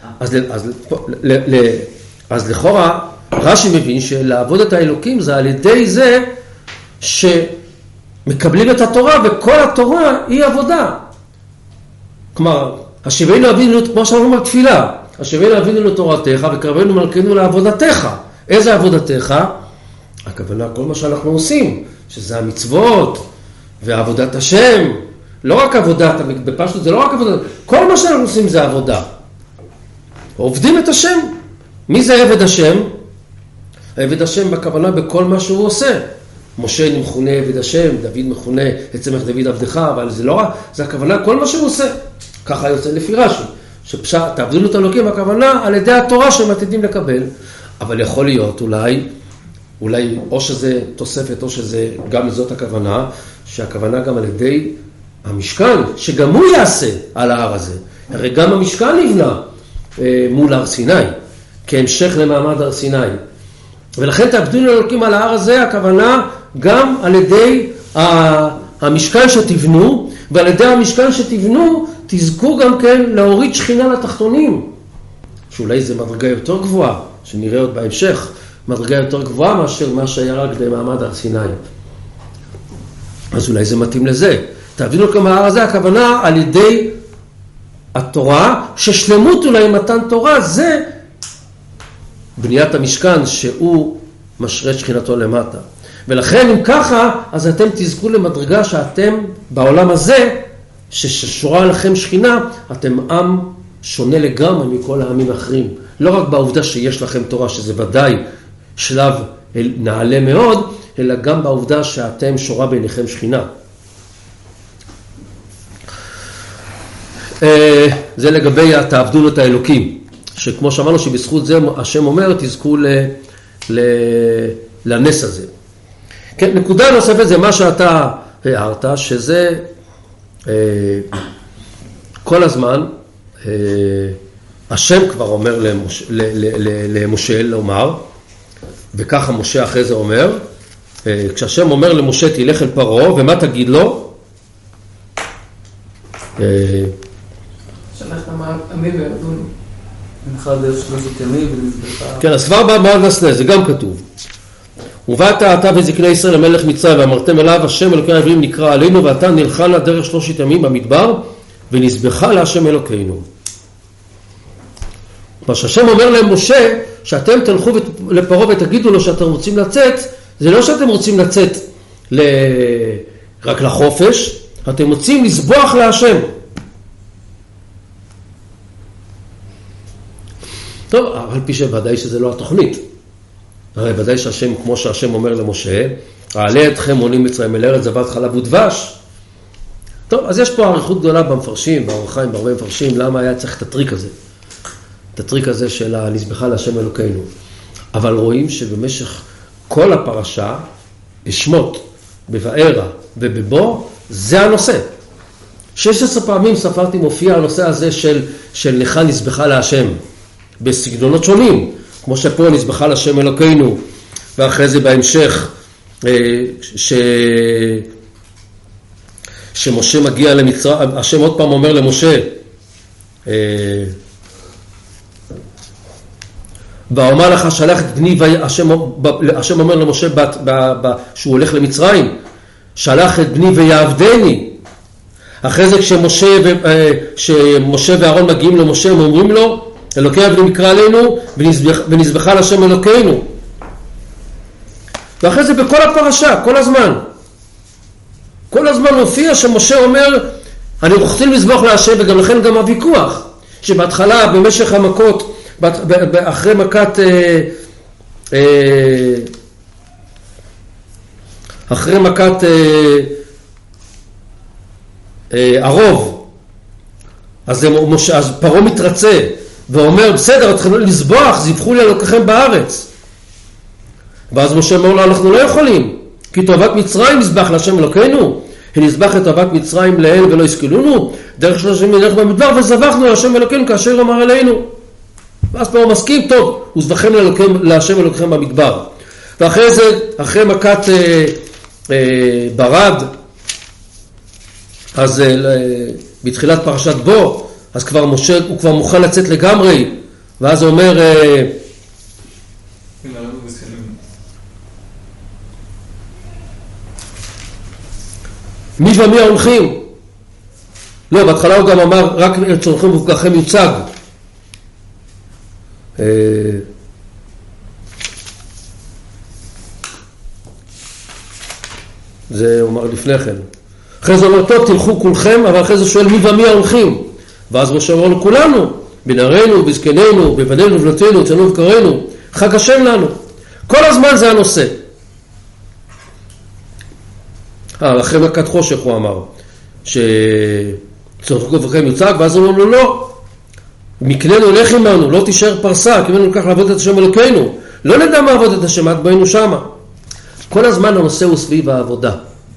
אז לכאורה, רש"י מבין שלעבוד את האלוקים זה על ידי זה שמקבלים את התורה, וכל התורה היא עבודה. כלומר, השיבנו אבינו, כמו שאנחנו בתפילה, השיבנו אבינו לתורתך וקרבנו מלכנו לעבודתך. איזה עבודתך? הכוונה כל מה שאנחנו עושים, שזה המצוות ועבודת השם. לא רק עבודת, בפשטות זה לא רק עבודת, כל מה שאנחנו עושים זה עבודה. עובדים את השם. מי זה עבד השם? עבד השם בכוונה בכל מה שהוא עושה. משה מכונה עבד השם, דוד מכונה צמח דוד עבדך, אבל זה לא רק, זה הכוונה כל מה שהוא עושה. ככה יוצא לפי רש"י, שתעבדו את אלוקים הכוונה על ידי התורה שהם עתידים לקבל. אבל יכול להיות אולי או שזה תוספת או שזה גם זאת הכוונה, שהכוונה גם על ידי המשכן, שגם הוא יעשה על ההר הזה. הרי גם המשכן נבנה מול הר סיני, כהמשך למעמד הר סיני. ולכן תעבדו אלוקים על ההר הזה, הכוונה גם על ידי המשכן שתבנו, ועל ידי המשכן שתבנו, תזכו גם כן להוריד שכינה לתחתונים. שאולי זה מדרגה יותר גבוהה, שנראה עוד בהמשך, מדרגה יותר גבוהה מאשר מה שהיה רק במעמד הר סיני. אז אולי זה מתאים לזה. תעבדו אלוקים על ההר הזה, הכוונה על ידי התורה, ששלמות אולי מתן תורה זה בניית המשכן שהוא משרה שכינתו למטה. ולכן אם ככה, אז אתם תזכו למדרגה שאתם בעולם הזה, ששורה לכם שכינה, אתם עם שונה לגמרי מכל העמים האחרים. לא רק בעובדה שיש לכם תורה, שזה ודאי שלב נעלה מאוד, אלא גם בעובדה שאתם שורה בעיניכם שכינה. זה לגבי תעבדו את האלוקים, שכמו שאמרנו שבזכות זה השם אומר תזכו לנס הזה. כן, נקודה נוספת זה מה שאתה הערת, שזה כל הזמן השם כבר אומר למשה לומר, וככה משה אחרי זה אומר, כשהשם אומר למשה תלך אל פרעה, ומה תגיד לו? שלח את העמים וירדונו. נלכה דרך 3 ימים ונזבחה. כן, אז כבר בנסנה, זה גם כתוב. ובאת אתה וזקני ישראל למלך מצרים, ואמרתם אליו, השם אלוקי העברים נקרא עלינו, ואתה נלכה לה דרך 3 ימים במדבר, ונזבחה להשם אלוקינו. מה שהשם אומר למשה, שאתם תלכו לפרעה ותגידו לו שאתם רוצים לצאת, זה לא שאתם רוצים לצאת רק לחופש, אתם רוצים לסבוח להשם. טוב, על פי שוודאי שזה לא התוכנית. הרי ודאי שהשם, כמו שהשם אומר למשה, אעלה אתכם עולים מצרים אל ארץ זבת חלב ודבש. טוב, אז יש פה עריכות גדולה במפרשים, באור חיים, בהרבה מפרשים, למה היה צריך את הטריק הזה? את הטריק הזה של הנזבחה להשם אלוקינו. אבל רואים שבמשך כל הפרשה, בשמות, בבארה ובבו, זה הנושא. 16 פעמים ספרתי מופיע הנושא הזה של לך נזבחה להשם. בסגנונות שונים, כמו שפה נזבחה להשם אלוקינו, ואחרי זה בהמשך, שמשה מגיע למצרים, השם עוד פעם אומר למשה, ואומר לך שלח את בני, השם אומר למשה שהוא הולך למצרים, שלח את בני ויעבדני. אחרי זה כשמשה ואהרון מגיעים למשה, הם אומרים לו, אלוקי אבנים יקרא עלינו ונזבחה להשם אלוקינו. ואחרי זה בכל הפרשה, כל הזמן מופיע שמשה אומר, אני רוצים לזבוח להשם, וגם לכן גם הוויכוח, שבהתחלה במשך המכות, אחרי מכת, הרוב, אז פרעה מתרצה, ואומר, בסדר, אתכם לזבוח, זבחו לי אלוקיכם בארץ. ואז משה אומר לו, אנחנו לא יכולים, כי תאוות מצרים נזבח להשם אלוקינו, נזבח את תאוות מצרים לאל ולא יסכלונו, דרך 3 ימים נלך במדבר, וזבחנו להשם אלוקינו כאשר אמר אלינו. ואז פרעה מסכים, טוב, וזבחם להשם אלוהיכם במדבר. ואחרי זה, אחרי מכת ברד, אז בתחילת פרשת בו, אז כבר משה, הוא כבר מוכן לצאת לגמרי, ואז הוא אומר, מי ומי ההולכים? לא, בהתחלה הוא גם אמר, רק צורכם ובגחם יוצג. זה הוא אמר לפני כן. אחרי זה אומר, טוב, תלכו כולכם, אבל אחרי זה שואל מי ומי ההולכים? ואז משה אומר לו, כולנו, בנערינו, בזקנינו, בבנינו, בבנותינו, צאנו ובקרינו, חג השם לנו. כל הזמן זה הנושא. אחרי מכת חושך הוא אמר, שצורכו ובגחם יוצג, ואז הוא אומר לו, לא. מקננו הולך עמנו, לא תישאר פרסה, כי ממנו ניקח לעבוד את השם אלוקינו. לא נדע מה עבוד את השם, עד ביינו שמה. כל הזמן הנושא הוא סביב העבודה.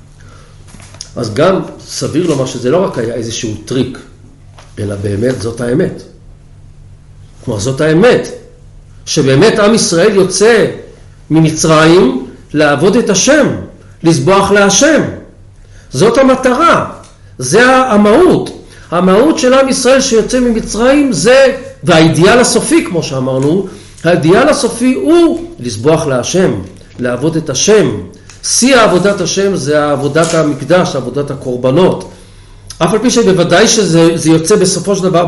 אז גם סביר לומר שזה לא רק היה איזשהו טריק, אלא באמת זאת האמת. כלומר, זאת האמת. שבאמת עם ישראל יוצא ממצרים לעבוד את השם, לסבוח להשם. זאת המטרה. זה המהות. המהות של עם ישראל שיוצא ממצרים זה, והאידיאל הסופי, כמו שאמרנו, האידיאל הסופי הוא לסבוח להשם, לעבוד את השם. שיא עבודת השם זה עבודת המקדש, עבודת הקורבנות. אף על פי שבוודאי שזה יוצא בסופו של דבר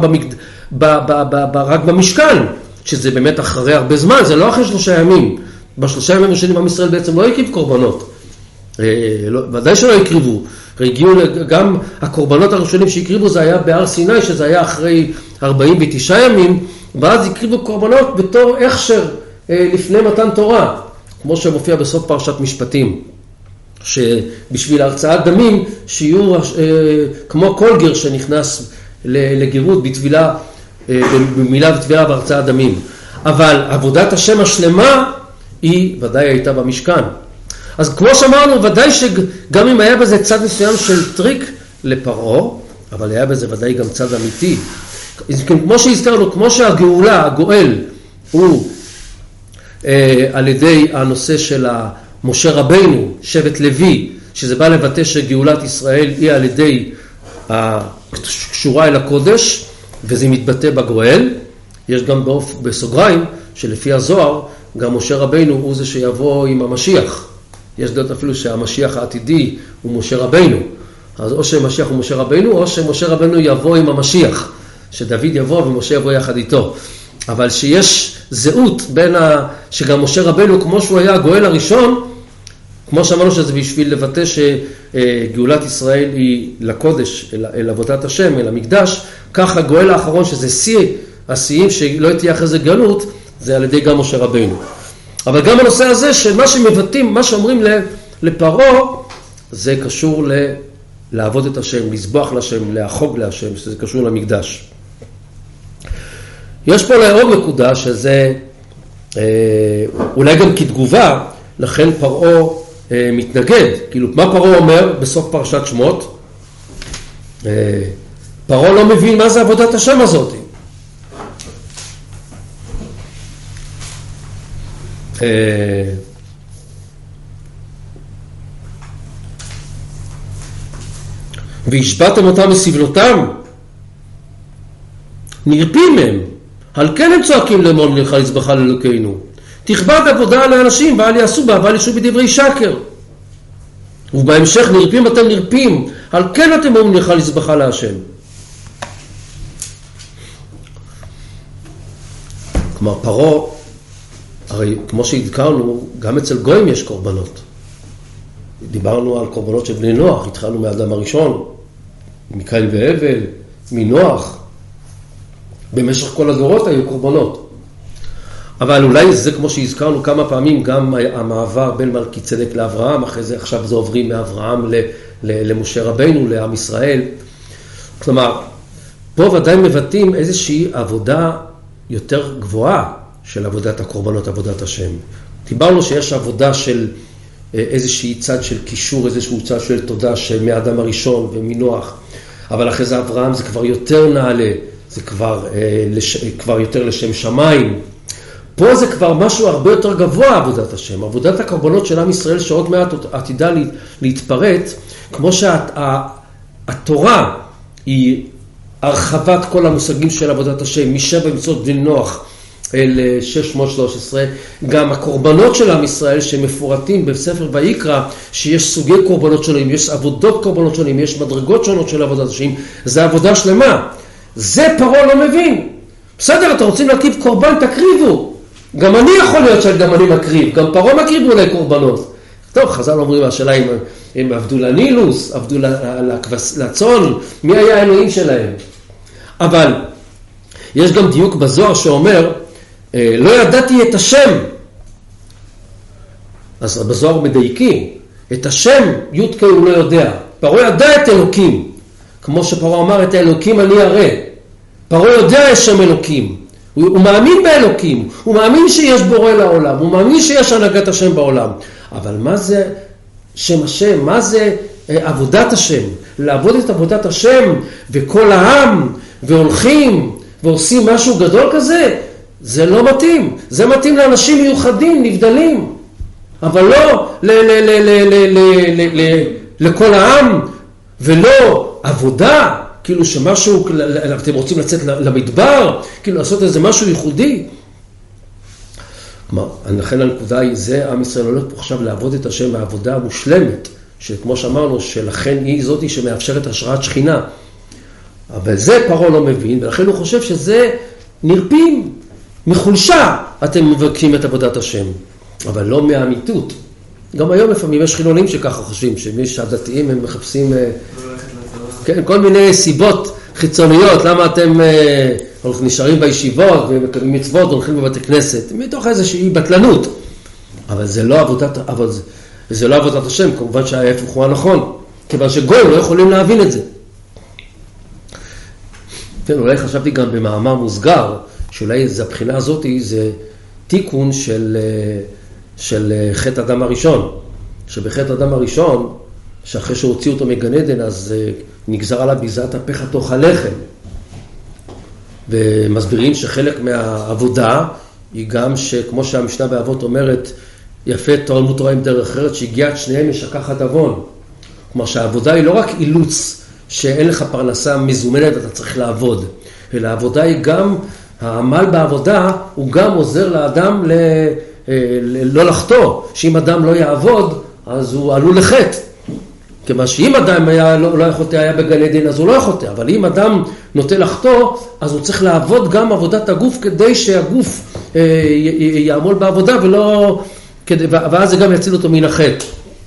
רק במשכן, שזה באמת אחרי הרבה זמן, זה לא אחרי 3 ימים. ב3 ימים הראשונים עם ישראל בעצם לא הקריב קורבנות. ודאי שלא הקריבו. הגיעו גם הקורבנות הראשונים שהקריבו זה היה בהר סיני, שזה היה אחרי 49 ימים, ואז הקריבו קורבנות בתור הכשר לפני מתן תורה, כמו שמופיע בסוף פרשת משפטים, שבשביל הרצאת דמים שיהיו כמו כל גר שנכנס לגירות בטבילה, במילה בטבילה והרצאת דמים. אבל עבודת השם השלמה היא ודאי הייתה במשכן. אז כמו שאמרנו, ודאי שגם אם היה בזה צד מסוים של טריק לפרעה, אבל היה בזה ודאי גם צד אמיתי. כמו שהזכרנו, כמו שהגאולה, הגואל, הוא על ידי הנושא של משה רבינו, שבט לוי, שזה בא לבטא שגאולת ישראל היא על ידי הקשורה אל הקודש, וזה מתבטא בגואל. יש גם בסוגריים, שלפי הזוהר, גם משה רבינו הוא זה שיבוא עם המשיח. יש דעות אפילו שהמשיח העתידי הוא משה רבינו. אז או שמשיח הוא משה רבינו, או שמשה רבינו יבוא עם המשיח. שדוד יבוא ומשה יבוא יחד איתו. אבל שיש זהות בין שגם משה רבינו, כמו שהוא היה הגואל הראשון, כמו שאמרנו שזה בשביל לבטא שגאולת ישראל היא לקודש, אל עבודת השם, אל המקדש, כך הגואל האחרון שזה השיאים שלא תהיה אחרי זה גלות, זה על ידי גם משה רבינו. אבל גם הנושא הזה שמה שמבטאים, מה שאומרים לפרעה, זה קשור לעבוד את השם, לסבוח לשם, להחוג להשם, שזה קשור למקדש. יש פה לעוד נקודה שזה אולי גם כתגובה, לכן פרעה מתנגד. כאילו, מה פרעה אומר בסוף פרשת שמות? פרעה לא מבין מה זה עבודת השם הזאת. והשבעתם אותם מסבלותם, נרפים מהם, על כן הם צועקים לאמור לך לזבחה לאלוקינו, תכבד עבודה לאנשים ואל יעשו בה ואל ישו בדברי שקר. ובהמשך נרפים אתם נרפים, על כן אתם אומרים לך לזבחה להשם. כלומר פרעה, הרי כמו שהזכרנו, גם אצל גויים יש קורבנות. דיברנו על קורבנות של בני נוח, התחלנו מאדם הראשון, מקין והבל, מנוח. במשך כל הדורות היו קורבנות. אבל אולי זה כמו שהזכרנו כמה פעמים, גם המעבר בין מלכי צדק לאברהם, אחרי זה עכשיו זה עוברים מאברהם למשה רבינו, לעם ישראל. כלומר, פה ודאי מבטאים איזושהי עבודה יותר גבוהה של עבודת הקורבנות, עבודת השם. דיברנו שיש עבודה של איזושהי צד של קישור, איזשהו צד של תודה שמאדם הראשון ומנוח, אבל אחרי זה אברהם זה כבר יותר נעלה, זה כבר יותר לשם שמיים. פה זה כבר משהו הרבה יותר גבוה, עבודת השם. עבודת הקורבנות של עם ישראל שעוד מעט עתידה להתפרט, כמו שהתורה היא הרחבת כל המושגים של עבודת השם, משבע מצוות בני נוח אל 613, גם הקורבנות של עם ישראל שמפורטים בספר ויקרא, שיש סוגי קורבנות שונים, יש עבודות קורבנות שונים, יש מדרגות שונות של עבודת השם, זה עבודה שלמה. זה פרעה לא מבין. בסדר, אתם רוצים להקריב קורבן, תקריבו. גם אני יכול להיות שגם אני מקריב, גם פרעה מקריב אולי קורבנות. טוב, חז"ל אומרים, השאלה אם הם עבדו לנילוס, עבדו לצאן, מי היה האלוהים שלהם? אבל יש גם דיוק בזוהר שאומר, לא ידעתי את השם. אז בזוהר מדייקים, את השם י' הוא לא יודע. פרעה ידע את אלוקים, כמו שפרעה אמר, את האלוקים אני אראה. פרעה יודע את שם אלוקים, הוא מאמין באלוקים, הוא מאמין שיש בורא לעולם, הוא מאמין שיש הנהגת השם בעולם. אבל מה זה שם השם? מה זה עבודת השם? לעבוד את עבודת השם וכל העם והולכים ועושים משהו גדול כזה, זה לא מתאים. זה מתאים לאנשים מיוחדים, נבדלים. אבל לא לכל העם, ולא עבודה, כאילו שמשהו, אתם רוצים לצאת למדבר, כאילו לעשות איזה משהו ייחודי. כלומר, לכן הנקודה היא, זה עם ישראל הולך פה עכשיו לעבוד את השם בעבודה המושלמת, שכמו שאמרנו, שלכן היא זאתי שמאפשרת השראת שכינה. אבל זה פרעה לא מבין, ולכן הוא חושב שזה נרפים, מחולשה אתם מבקשים את עבודת השם, אבל לא מהאמיתות. גם היום לפעמים יש חילונים שככה חושבים, שמי שהדתיים הם מחפשים כן, כל מיני סיבות חיצוניות, למה אתם נשארים בישיבות ומקיימים מצוות והולכים בבתי כנסת, מתוך איזושהי בטלנות. אבל זה לא עבודת השם, כמובן שההפך הוא הנכון, כיוון שגויים לא יכולים להבין את זה. כן, אולי חשבתי גם במאמר מוסגר, שאולי זה הבחינה הזאת, זה תיקון של חטא אדם הראשון. שבחטא אדם הראשון, שאחרי שהוציאו אותו מגן עדן, אז נגזר עליו ביזת הפך תאכל לחם. ומסבירים שחלק מהעבודה היא גם שכמו שהמשנה באבות אומרת, יפה תלמוד תורה עם דרך אחרת, שהגיעת שניהם משכחת עוון. כלומר שהעבודה היא לא רק אילוץ שאין לך פרנסה מזומנת, אתה צריך לעבוד. אלא העבודה היא גם, העמל בעבודה הוא גם עוזר לאדם לא לחטוא. שאם אדם לא יעבוד, אז הוא עלול לחטא. כמה שאם אדם לא יחוטא, היה בגן עדן, אז הוא לא יחוטא. אבל אם אדם נוטה לחטוא, אז הוא צריך לעבוד גם עבודת הגוף, כדי שהגוף יעמול בעבודה, ואז זה גם יציל אותו מן החטא.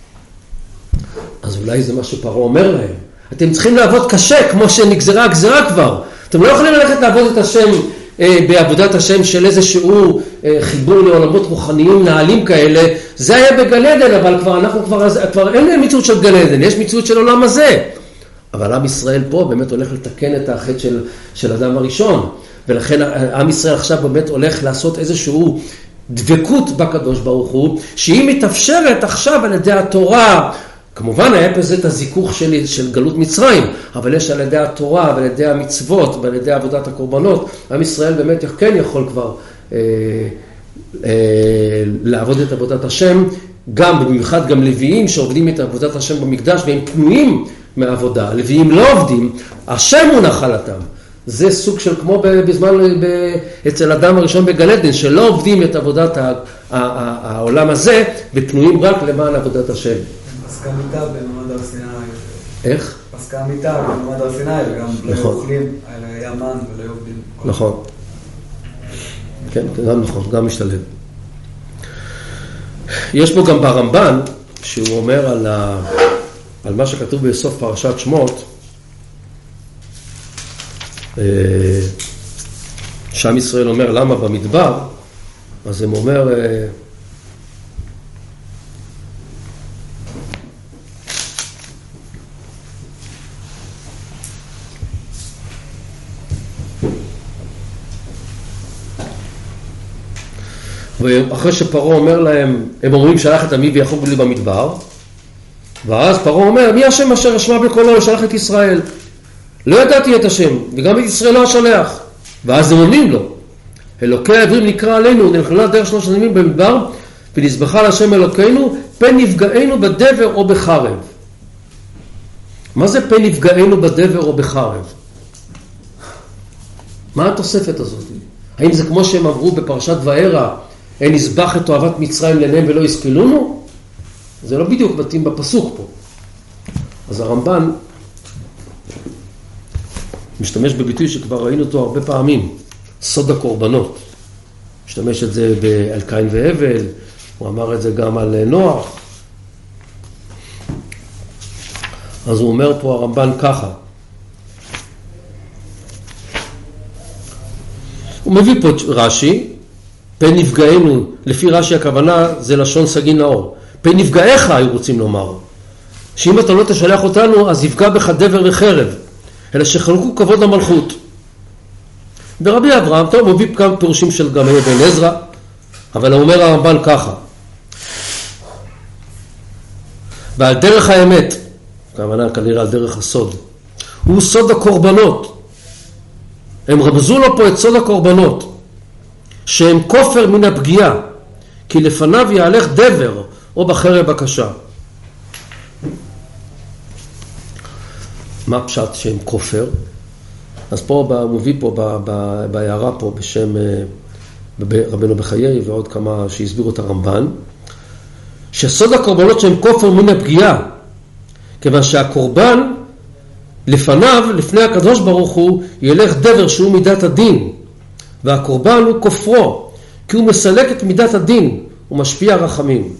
אז אולי זה מה שפרעה אומר להם. אתם צריכים לעבוד קשה, כמו שנגזרה הגזרה כבר. אתם לא יכולים ללכת לעבוד את השם בעבודת השם של איזשהו חיבור לעולמות רוחניים נעלים כאלה. זה היה בגן עדן, אבל אנחנו כבר אין מציאות של גן עדן, יש מציאות של עולם הזה. אבל עם ישראל פה באמת הולך לתקן את החטא של אדם הראשון. ולכן עם ישראל עכשיו באמת הולך לעשות איזשהו דבקות בקדוש ברוך הוא, שהיא מתאפשרת עכשיו על ידי התורה. כמובן היה פה זה את הזיכוך של גלות מצרים, אבל יש על ידי התורה ועל ידי המצוות ועל ידי עבודת הקורבנות, עם ישראל באמת כן יכול כבר לעבוד את עבודת השם, גם במיוחד גם לוויים שעובדים את עבודת השם במקדש והם פנויים מהעבודה. לוויים לא עובדים, השם הוא נחלתם. זה סוג של כמו בזמן אצל אדם הראשון בגן עדן, שלא עובדים את עבודת העולם הזה ופנויים רק למען עבודת השם. פסקה מיטה במעמד הר סיני. איך? פסקה מיטה במעמד הר סיני, וגם לא אוכלים, אלא היה מן ולא עובדים. נכון. כן, גם נכון, גם משתלב. יש פה גם ברמב"ן, שהוא אומר על מה שכתוב בסוף פרשת שמות, שם ישראל אומר למה במדבר, אז הם אומר, ואחרי שפרעה אומר להם, הם אומרים שלח את עמי ויחוג לי במדבר, ואז פרעה אומר, מי השם אשר אשמע בקולו לשלח את ישראל? לא ידעתי את השם, וגם את ישראל לא אשלח. ואז הם עונים לו, אלוקי העברים נקרא עלינו, נלכללה דרך 3 ימים במדבר, ונזבחה להשם אלוקינו, פן נפגענו בדבר או בחרב. מה זה פן נפגענו בדבר או בחרב? מה התוספת הזאת? האם זה כמו שהם אמרו בפרשת וערה, אין נזבח את אוהבת מצרים לעיניהם ולא ישכלונו? זה לא בדיוק מתאים בפסוק פה. אז הרמב"ן משתמש בביטוי שכבר ראינו אותו הרבה פעמים, סוד הקורבנות. משתמש את זה על קין והבל, הוא אמר את זה גם על נוח. אז הוא אומר פה הרמב"ן ככה, הוא מביא פה רש"י, פן נפגענו, לפי רש"י הכוונה זה לשון סגי נאור, פן נפגעיך היו רוצים לומר, שאם אתה לא תשלח אותנו אז יפגע בך דבר וחרב, אלא שחלקו כבוד למלכות. ורבי אברהם, טוב, הוא מביא כמה פירושים של גם בן עזרא, אבל הוא אומר הרמב"ן ככה, ועל דרך האמת, כמובן כנראה על דרך הסוד, הוא סוד הקורבנות. הם רמזו לו פה את סוד הקורבנות, שהם כופר מן הפגיעה, כי לפניו יהלך דבר או בחרב בקשה. מה פשט שהם כופר? אז פה הוא מביא פה בהערה פה בשם רבנו בחיי ועוד כמה שהסבירו את הרמב"ן, שסוד הקורבנות שהם כופר מן הפגיעה, כיוון שהקורבן לפניו, לפני הקדוש ברוך הוא, ילך דבר שהוא מידת הדין, והקורבן הוא כופרו, כי הוא מסלק את מידת הדין, הוא משפיע רחמים.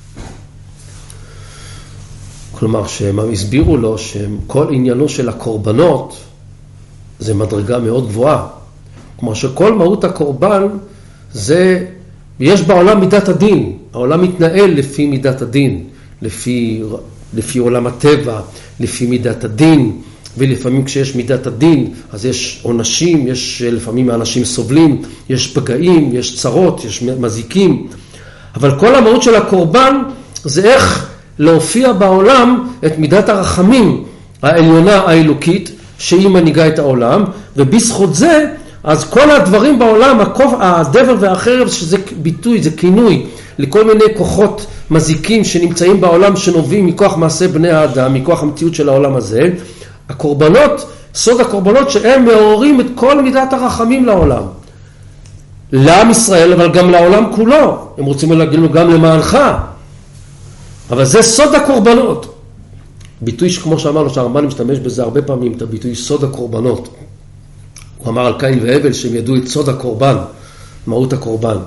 כלומר, שהם הסבירו לו שכל עניינו של הקורבנות זה מדרגה מאוד גבוהה. כלומר שכל מהות הקורבן זה, יש בעולם מידת הדין, העולם מתנהל לפי מידת הדין, לפי עולם הטבע, לפי מידת הדין, ולפעמים כשיש מידת הדין, אז יש עונשים, יש לפעמים האנשים סובלים, יש פגעים, יש צרות, יש מזיקים, אבל כל המהות של הקורבן זה איך להופיע בעולם את מידת הרחמים העליונה האלוקית, שהיא מנהיגה את העולם, ובזכות זה, אז כל הדברים בעולם, הדבר והחרב, שזה ביטוי, זה כינוי, לכל מיני כוחות מזיקים שנמצאים בעולם, שנובעים מכוח מעשה בני האדם, מכוח המציאות של העולם הזה, הקורבנות, סוד הקורבנות שהם מעוררים את כל מידת הרחמים לעולם. לעם ישראל, אבל גם לעולם כולו. הם רוצים להגיד לו גם למענך. אבל זה סוד הקורבנות. ביטוי שכמו שאמרנו, שהרמב"ן משתמש בזה הרבה פעמים, את הביטוי סוד הקורבנות. הוא אמר על קין והבל שהם ידעו את סוד הקורבן, מהות הקורבן.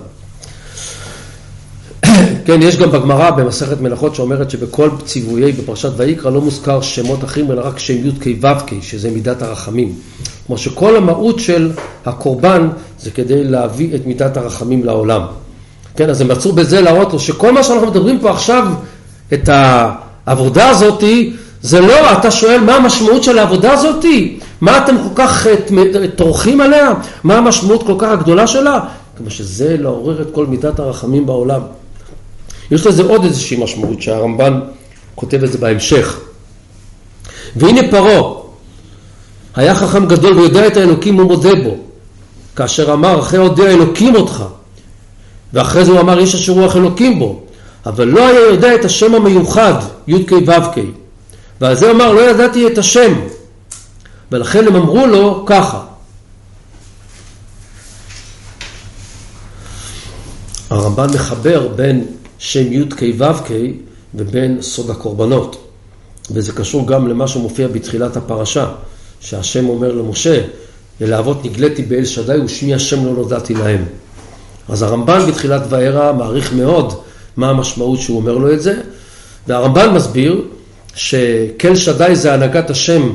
כן, יש גם בגמרא במסכת מלאכות שאומרת שבכל ציוויי בפרשת ויקרא לא מוזכר שמות אחרים, אלא רק שם י' כ' ו' כ', שזה מידת הרחמים. כמו שכל המהות של הקורבן זה כדי להביא את מידת הרחמים לעולם. כן, אז הם מצאו בזה להראות לו שכל מה שאנחנו מדברים פה עכשיו, את העבודה הזאת, זה לא, אתה שואל מה המשמעות של העבודה הזאת? מה אתם כל כך תורכים עליה? מה המשמעות כל כך הגדולה שלה? כמו שזה לעורר את כל מידת הרחמים בעולם. יש לזה עוד איזושהי משמעות שהרמב"ן כותב את זה בהמשך. והנה פרעה, היה חכם גדול ויודע את האלוקים ומודה בו, כאשר אמר אחרי הודיע אלוקים אותך, ואחרי זה הוא אמר איש אשר רוח אלוקים בו, אבל לא היה יודע את השם המיוחד, י' כ' ו' כ', ועל זה אמר לא ידעתי את השם, ולכן הם אמרו לו ככה. הרמב"ן מחבר בין שם י' כ' ו' כ' ובין סוד הקורבנות, וזה קשור גם למה שמופיע בתחילת הפרשה, שהשם אומר למשה, ללהבות נגלתי באל שדי ושמי השם לא נודעתי להם. אז הרמב"ן בתחילת וערה מעריך מאוד מה המשמעות שהוא אומר לו את זה, והרמב"ן מסביר שכל שדי זה הנהגת השם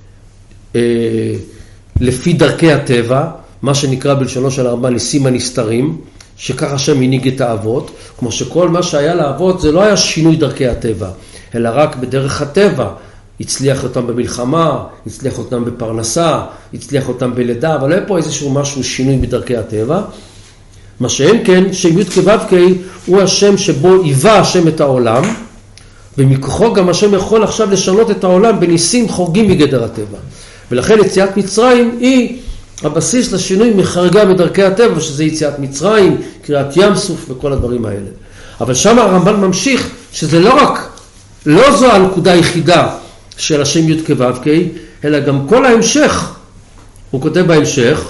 לפי דרכי הטבע, מה שנקרא בלשונו של הרמב"ן ניסים הנסתרים, שכך השם הנהיג את האבות, כמו שכל מה שהיה לאבות זה לא היה שינוי דרכי הטבע, אלא רק בדרך הטבע, הצליח אותם במלחמה, הצליח אותם בפרנסה, הצליח אותם בלידה, אבל לא היה פה איזשהו משהו שינוי בדרכי הטבע. מה שאין כן, שם י' כ' ו' כ' הוא השם שבו היווה השם את העולם, ומכוחו גם השם יכול עכשיו לשנות את העולם בניסים חורגים מגדר הטבע. ולכן יציאת מצרים היא הבסיס לשינוי מחרגה בדרכי הטבע, שזה יציאת מצרים, קריאת ים סוף וכל הדברים האלה. אבל שם הרמב"ן ממשיך שזה לא זו הנקודה היחידה של השם י' כו' כ', אלא גם כל ההמשך. הוא כותב בהמשך,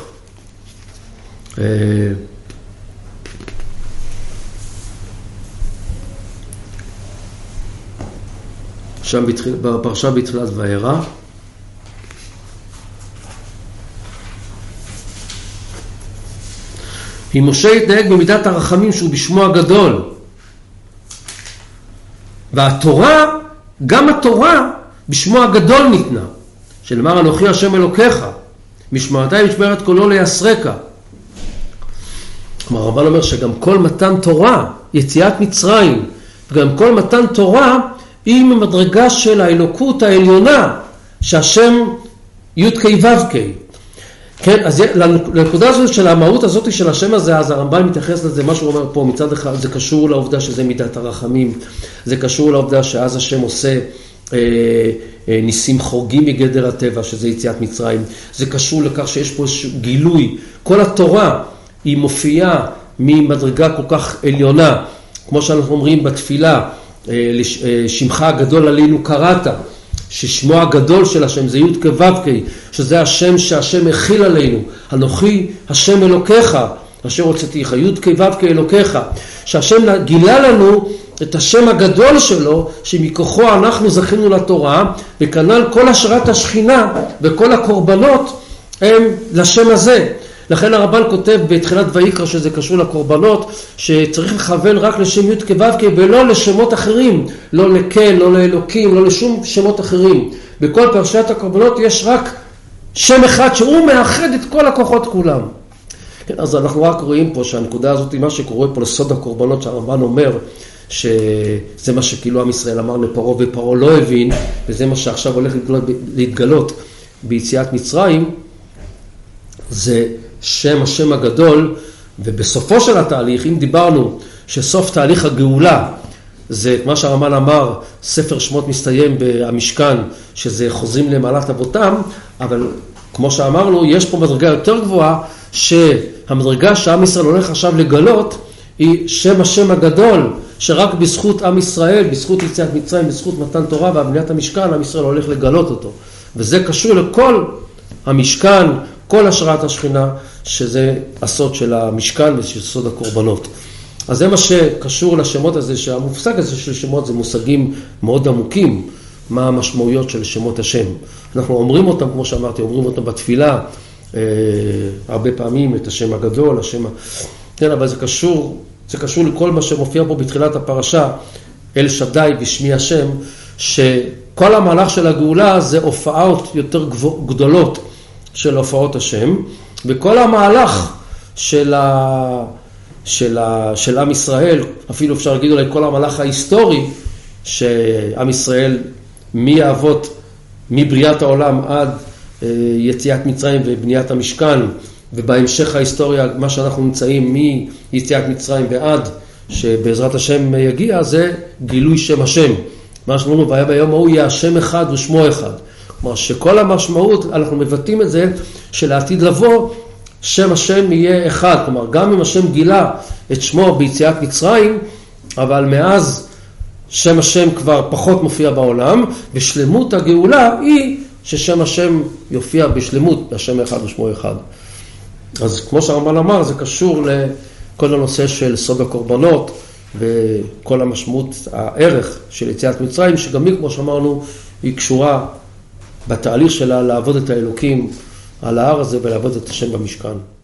שם בפרשה בתחילת וארא, אם משה יתנהג במידת הרחמים שהוא בשמו הגדול, והתורה, גם התורה בשמו הגדול ניתנה, שלמר אנוכי השם אלוקיך, משמעתי משמרת קולו ליסרקה. כלומר, הרמב"ן אומר שגם כל מתן תורה, יציאת מצרים, וגם כל מתן תורה, היא ממדרגה של האלוקות העליונה, שהשם י' כ' ו' כ'. כן, אז לנקודה הזאת של המהות הזאת של השם הזה, אז הרמב"ן מתייחס לזה, מה שהוא אומר פה, מצד אחד זה קשור לעובדה שזה מידת הרחמים, זה קשור לעובדה שאז השם עושה ניסים חורגים מגדר הטבע, שזה יציאת מצרים, זה קשור לכך שיש פה גילוי, כל התורה היא מופיעה ממדרגה כל כך עליונה, כמו שאנחנו אומרים בתפילה, שמך הגדול עלינו קראת, ששמו הגדול של השם זה י' כ' ו' כ', שזה השם שהשם הכיל עלינו, אנוכי השם אלוקיך, אשר הוצאתיך, י' כ' ו' כ' אלוקיך, שהשם גילה לנו את השם הגדול שלו, שמכוחו אנחנו זכינו לתורה, וכנ"ל כל השראת השכינה וכל הקורבנות הם לשם הזה. לכן הרמב"ן כותב בתחילת ויקרא שזה קשור לקורבנות, שצריך לכוון רק לשם י' כ' ו' כ' ולא לשמות אחרים, לא לקל, לא לאלוקים, לא לשום שמות אחרים. בכל פרשת הקורבנות יש רק שם אחד שהוא מאחד את כל הכוחות כולם. כן, אז אנחנו רק רואים פה שהנקודה הזאת היא מה שקורה פה לסוד הקורבנות, שהרמב"ן אומר שזה מה שכאילו עם ישראל אמר לפרעה ופרעה לא הבין, וזה מה שעכשיו הולך להתגלות ביציאת מצרים, זה השם הגדול. ובסופו של התהליך, אם דיברנו שסוף תהליך הגאולה זה מה שהרמב"ן אמר, ספר שמות מסתיים במשכן, שזה חוזרים למעלת אבותם, אבל כמו שאמרנו, יש פה מדרגה יותר גבוהה, שהמדרגה שעם ישראל הולך עכשיו לגלות, היא השם הגדול, שרק בזכות עם ישראל, בזכות יציאת מצרים, בזכות מתן תורה והבניית המשכן, עם ישראל הולך לגלות אותו. וזה קשור לכל המשכן, כל השראת השכינה, שזה הסוד של המשכן ושל סוד הקורבנות. אז זה מה שקשור לשמות הזה, שהמושג הזה של שמות זה מושגים מאוד עמוקים, מה המשמעויות של שמות השם. אנחנו אומרים אותם, כמו שאמרתי, אומרים אותם בתפילה, הרבה פעמים את השם הגדול, כן, אבל זה קשור לכל מה שמופיע פה בתחילת הפרשה, אל שדי בשמי השם, שכל המהלך של הגאולה זה הופעות יותר גדולות של הופעות השם, וכל המהלך של עם ישראל, אפילו אפשר להגיד אולי כל המהלך ההיסטורי, שעם ישראל מהאבות, מבריאת העולם עד יציאת מצרים ובניית המשכן, ובהמשך ההיסטוריה, מה שאנחנו נמצאים מיציאת מצרים ועד שבעזרת השם יגיע, זה גילוי שם השם. מה שאמרנו, והיה ביום ההוא יהיה השם אחד ושמו אחד. כלומר, שכל המשמעות, אנחנו מבטאים את זה, שלעתיד לבוא, שם השם יהיה אחד. כלומר, גם אם השם גילה את שמו ביציאת מצרים, אבל מאז שם השם כבר פחות מופיע בעולם, ושלמות הגאולה היא ששם השם יופיע בשלמות, השם אחד ושמו אחד. אז כמו שהרמב"ן אמר, זה קשור לכל הנושא של סוד הקורבנות, וכל המשמעות, הערך של יציאת מצרים, שגם היא, כמו שאמרנו, היא קשורה בתהליך שלה לעבוד את האלוקים על ההר הזה ולעבוד את השם במשכן.